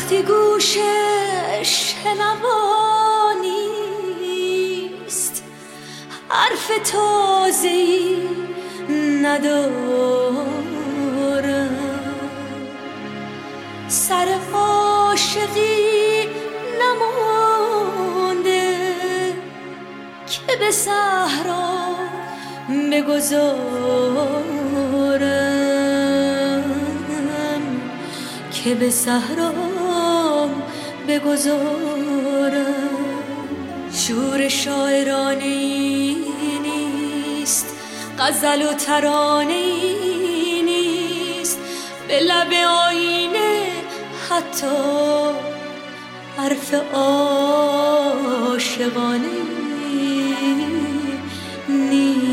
وقتی گوشش شنوانیست، حرف تازه‌ای ندارم، سر عاشقی نمانده که به صحرا بگذارم، که به صحرا بگذارم. شور شاعرانه ای نیست، غزل و ترانه ای نیست، به لب آینه حتی حرف عاشقانه نیست.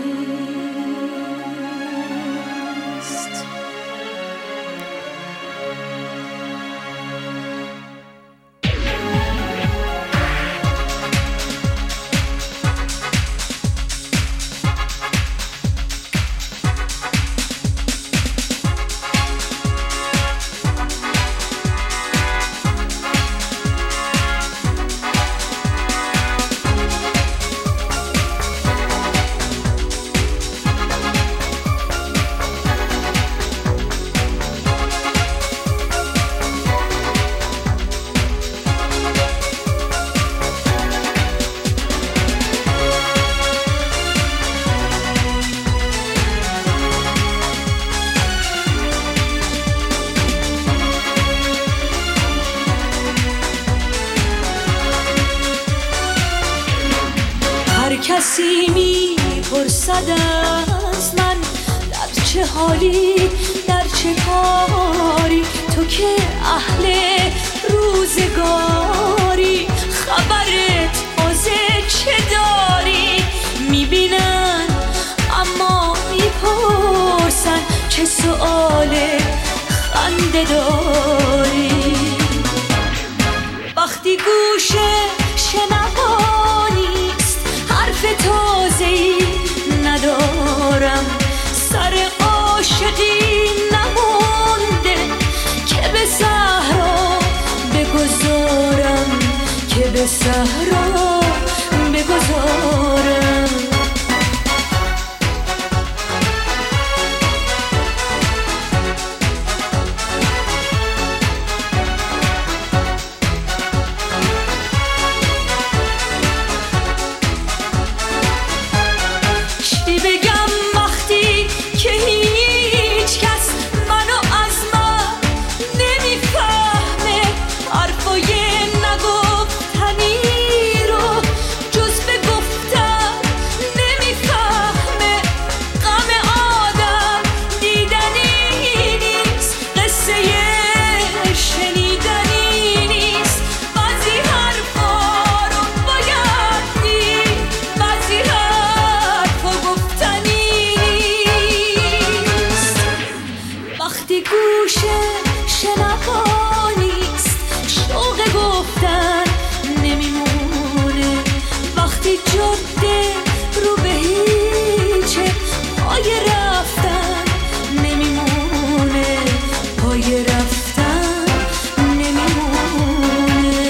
کسی میپرسد از من در چه حالی، در چه کاری، تو که اهل روزگاری، خبر تازه چه داری؟ میبینن اما میپرسن چه سؤال خنده داری. وقتی گوشه شنوانی حرف تازه‌ای ندارم، سر عاشقی نمونده که به صحرا بگذارم، که به صحرا بگذارم. وقتی گوشه شنوانیست، شوق گفتن نمیمونه، وقتی جاده رو به هیچه، پای رفتن نمیمونه، پای رفتن نمیمونه.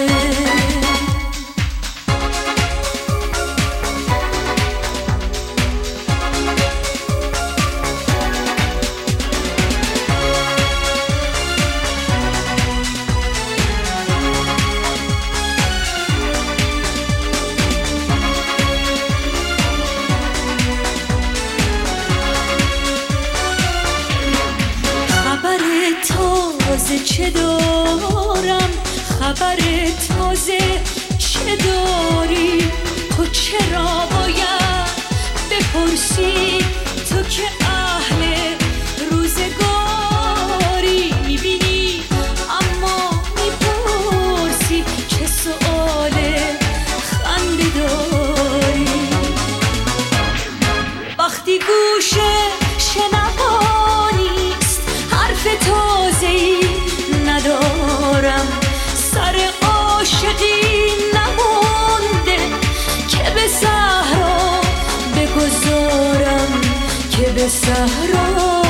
چه دارم، خبر تازه چه داری؟ تو چرا باید بپرسی؟ تو که اهل روزگاری، میبینی اما میپرسی چه سؤال خنده داری. وقتی گوشه شنوانیست، حرف تازه‌ای ندارم، سر عاشقی نمونده که به صحرا بگذارم، که به صحرا